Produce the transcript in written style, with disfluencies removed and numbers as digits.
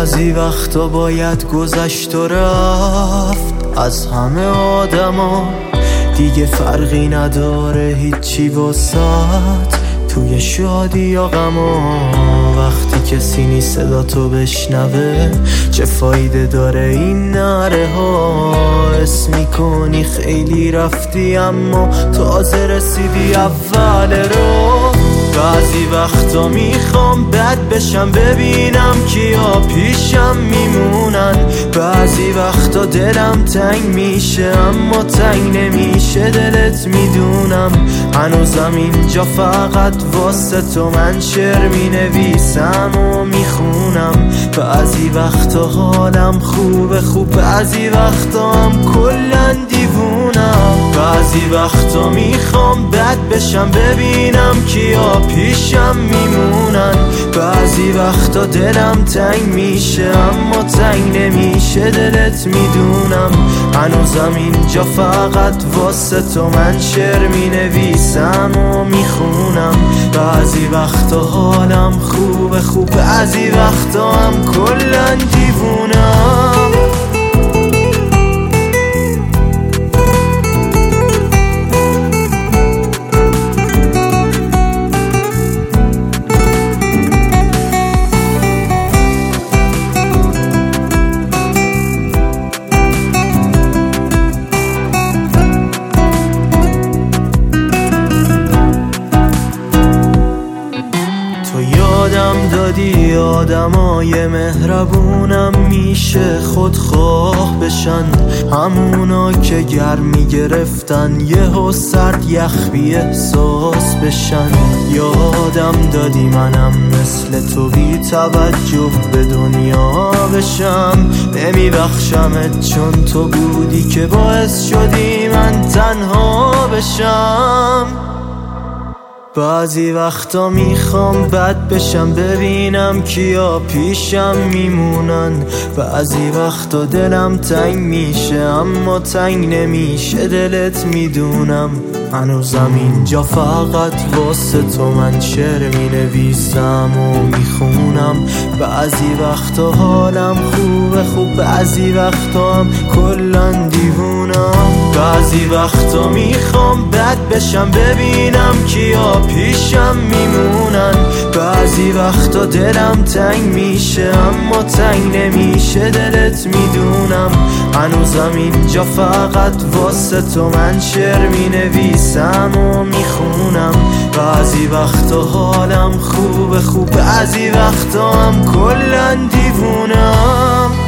بعضی وقتا باید گذشت و رفت از همه آدما، دیگه فرقی نداره هیچی واسات توی شادی یا غما. وقتی کسی نیست صدا تو بشنوه، چه فایده داره این نره ها؟ اسم میکنی خیلی رفتی اما تازه رسیدی اول رو. بعضی وقتا میخوام بد بشم ببینم کیا پیشم میمونن، بعضی وقتا دلم تنگ میشه اما تنگ نمیشه دلت میدونم. هنوزم اینجا فقط واسه تو من شعر مینویسم و میخونم. بعضی وقتا حالم خوب، بعضی وقتا هم کلن دیوونم. بعضی وقتا میخوام بد بشم ببینم کیا پیشم میمونن، بعضی وقتا دلم تنگ میشه اما تنگ نمیشه دلت میدونم. هنوزم اینجا فقط واسه تو من شعر مینویسم و میخونم. بعضی وقتا حالم خوب، بعضی وقتا هم کلن دیوونم. یادم دادی آدمای مهربونم میشه خودخواه بشن، همونا که گرمی گرفتن یهو سرد یخ بی احساس بشن. یادم دادی منم مثل تو بی توجه به دنیا بشم، نمیبخشمت چون تو بودی که باعث شدی من تنها بشم. بعضی وقتا میخوام بد بشم ببینم کیا پیشم میمونن، بعضی وقتا دلم تنگ میشه اما تنگ نمیشه دلت میدونم. هنوزم اینجا فقط واسه تو من شعر مینویسم و میخونم. بعضی وقتا حالم خوب، بعضی وقتا هم کلن دیوونم. بعضی وقتا میخوام بد بشم ببینم کیا پیشم میمونن، بعضی وقتا دلم تنگ میشه اما تنگ نمیشه دلت میدونم. هنوزم اینجا فقط واسه تو من شعر مینویسم و میخونم. بعضی وقتا حالم خوب، بعضی وقتا هم کلن دیوونم.